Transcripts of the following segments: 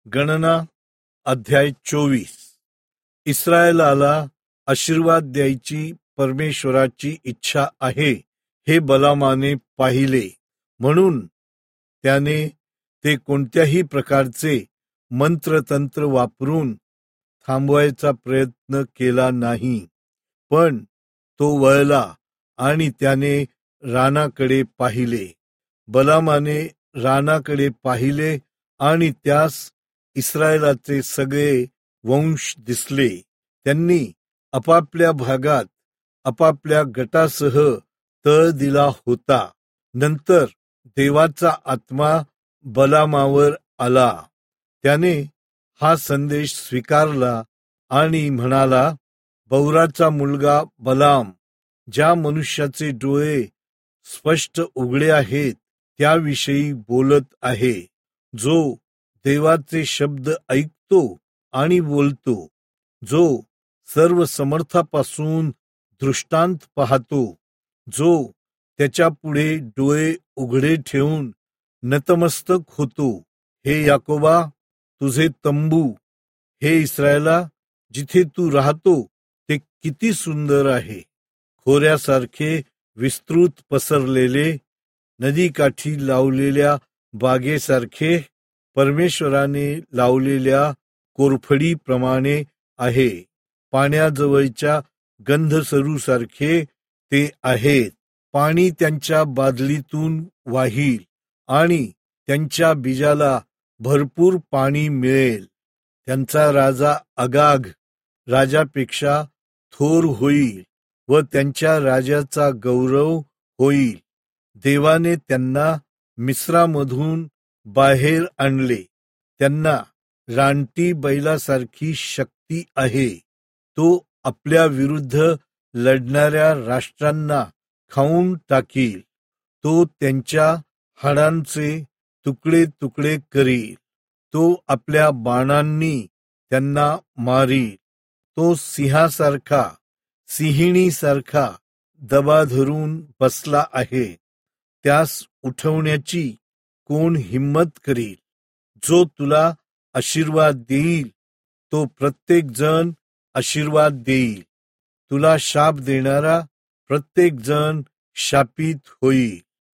गणना अध्याय 24. इस्रायलाला आशीर्वाद द्यायची परमेश्वराची इच्छा आहे हे बलामाने पाहिले, म्हणून त्याने ते कोणत्याही प्रकारचे मंत्रतंत्र वापरून थांबवायचा प्रयत्न केला नाही. पण तो वळला आणि त्याने रानाकडे पाहिले. बलामाने रानाकडे पाहिले आणि त्यास इस्रायलाचे सगळे वंश दिसले. त्यांनी आपापल्या भागात आपापल्या गटासह तळ दिला होता. नंतर देवाचा आत्मा बलामावर आला. त्याने हा संदेश स्वीकारला आणि म्हणाला, बौराचा मुलगा बलाम ज्या मनुष्याचे डोळे स्पष्ट उघडे आहेत त्याविषयी बोलत आहे, जो देवाचे शब्द ऐकतो आणि बोलतो, जो सर्व समर्थापासून दृष्टांत पाहतो, जो त्याच्या पुढे डोळे उघडे ठेवून नतमस्तक होतो. हे याकोबा, तुझे तंबू, हे इस्रायला, जिथे तू राहतो ते किती सुंदर आहे. खोऱ्यासारखे विस्तृत पसरलेले, नदीकाठी लावलेल्या बागेसारखे, परमेश्वराने लावलेल्या कोरफडीप्रमाणे आहे. पाण्याजवळच्या गंधसरूसारखे ते आहेत. पाणी त्यांच्या बादलीतून वाहील आणि त्यांच्या बीजाला भरपूर पाणी मिळेल. त्यांचा राजा अगाग राजापेक्षा थोर होईल व त्यांच्या राजाचा गौरव होईल. देवाने त्यांना मिस्रामधून बाहेर आणले. त्यांना रानटी बैलासारखी शक्ती आहे. तो आपल्या विरुद्ध लढणाऱ्या राष्ट्रांना खाऊन टाकील. तो त्यांच्या हाडांचे तुकडे तुकडे करील. तो आपल्या बाणांनी त्यांना मारील. तो सिंहासारखा, सिंहिणीसारखा दबा धरून बसला आहे. त्यास उठवण्याची कोण हिम्मत करील? जो तुला आशीर्वाद देईल तो प्रत्येक जण आशीर्वाद देईल. तुला शाप देणारा प्रत्येक जण शापित होईल.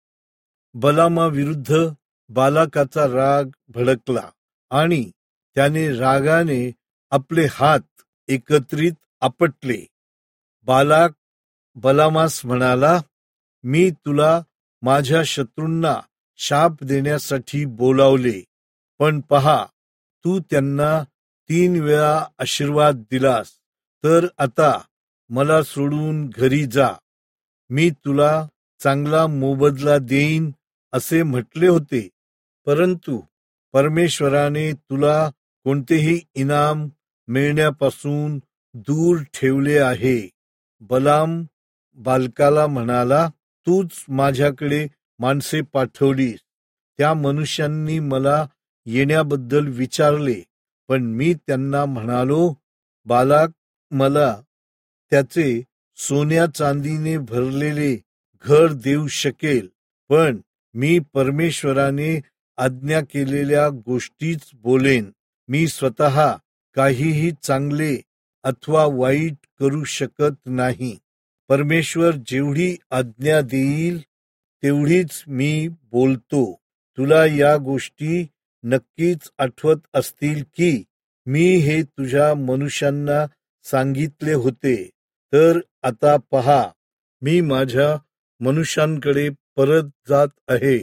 बलामाविरुद्ध बालाकाचा राग भडकला आणि त्याने रागाने आपले हात एकत्रित आपटले. बालाक बलामास म्हणाला, मी तुला माझ्या शत्रूंना शाप देण्यासाठी बोलावले, पण पहा, तू त्यांना 3 वेळा आशीर्वाद दिलास. तर आता मला सोडून घरी जा. मी तुला चांगला मोबदला देईन असे म्हटले होते, परंतु परमेश्वराने तुला कोणतेही इनाम मिळण्यापासून दूर ठेवले आहे. बलाम बालकाला म्हणाला, तूच माझ्याकडे माणसे पाठवलीस. त्या मनुष्यांनी मला येण्याबद्दल विचारले, पण मी त्यांना म्हणालो, बालाक मला त्याचे सोन्या चांदीने भरलेले घर देऊ शकेल, पण मी परमेश्वराने आज्ञा केलेल्या गोष्टीच बोलेन. मी स्वतः काहीही चांगले अथवा वाईट करू शकत नाही. परमेश्वर जेवढी आज्ञा देईल तेवढीच मी बोलतो. तुला या गोष्टी नक्कीच आठवत असतील की मी हे तुझ्या मनुष्यांना सांगितले होते. तर आता पहा, मी माझ्या मनुष्यांकडे परत जात आहे.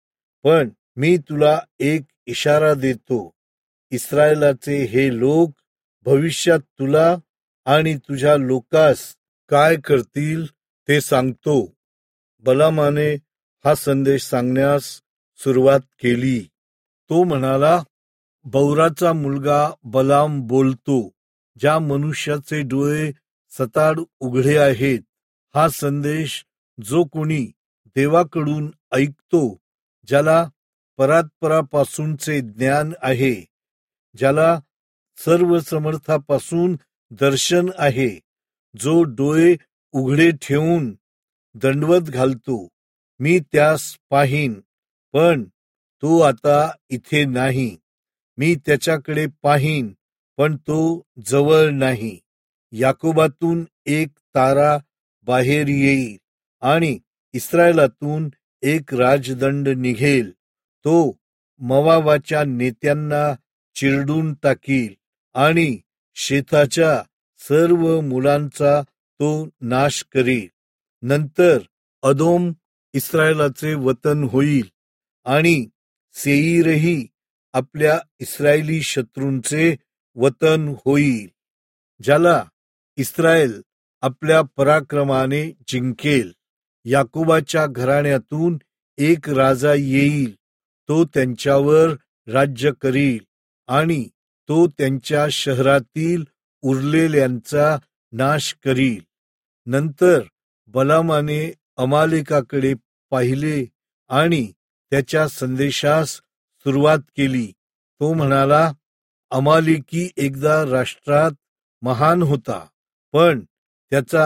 पण मी तुला एक इशारा देतो. इस्रायलाचे हे लोक भविष्यात तुला आणि तुझ्या लोकास काय करतील ते सांगतो. बलामाने हा संदेश सांगण्यास सुरुवात केली. तो म्हणाला, बौराचा मुलगा बलाम बोलतो, ज्या मनुष्याचे डोळे सताड उघडे आहेत. हा संदेश जो कोणी देवाकडून ऐकतो, ज्याला परात्परापासूनचे ज्ञान आहे, ज्याला सर्व समर्थापासून दर्शन आहे, जो डोळे उघडे ठेवून दंडवत घालतो, मी त्यास पाहीन, पण तो आता इथे नाही. मी त्याच्याकडे पाहीन, पण तो जवळ नाही. याकोबातून एक तारा बाहेर येईल आणि इस्रायलातून एक राजदंड निघेल. तो मोवाबाच्या नेत्यांना चिरडून टाकील आणि शेताच्या सर्व मुलांचा तो नाश करेल. नंतर अदोम इस्रायलाचे वतन होईल आणि सेईरही आपल्या इस्रायली शत्रूंचे वतन होईल. ज्याला इस्रायल आपल्या पराक्रमाने जिंकेल. याकोबाच्या घराण्यातून एक राजा येईल. तो त्यांच्यावर राज्य करील आणि तो त्यांच्या शहरातील उरलेल्यांचा नाश करील. नंतर बलामाने अमालेकाकडे पाहिले आणि त्याच्या संदेशास सुरुवात केली. तो म्हणाला, अमालेकी एकदा राष्ट्रात महान होता, पण त्याचा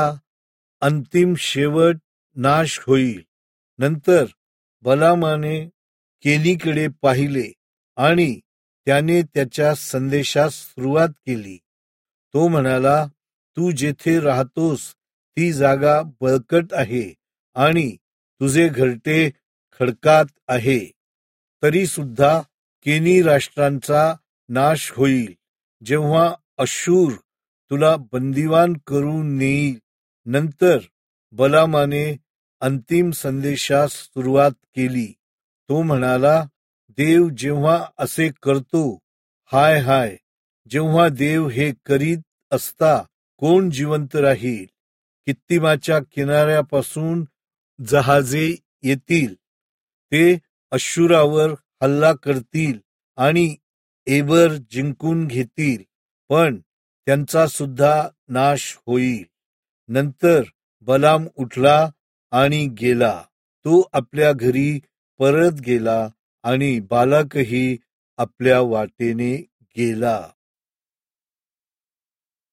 अंतिम शेवट नाश होईल. नंतर बलामाने केनीकडे पाहिले आणि त्याने त्याच्या संदेशास सुरुवात केली. तो म्हणाला, तू जेथे राहतोस ती जागा बळकट आहे आणि तुझे घरटे खडकात आहे. तरी सुद्धा केनी राष्ट्रांचा नाश होईल, जेव्हा अश्शूर तुला बंदिवान करून नेईल. नंतर बलामाने अंतिम संदेशास सुरुवात केली. तो म्हणाला, देव जेव्हा असे करतो, हाय हाय, जेव्हा देव हे करीत असता कोण जिवंत राहील. कित्तिमाच्या किनाऱ्यापासून जहाजे येतील, ते अश्शूरावर हल्ला करतील आणि एबर जिंकून घेतील, पण त्यांचा सुद्धा नाश होईल. नंतर बलाम उठला आणि गेला. तो आपल्या घरी परत गेला आणि बालाकही आपल्या वाटेने गेला.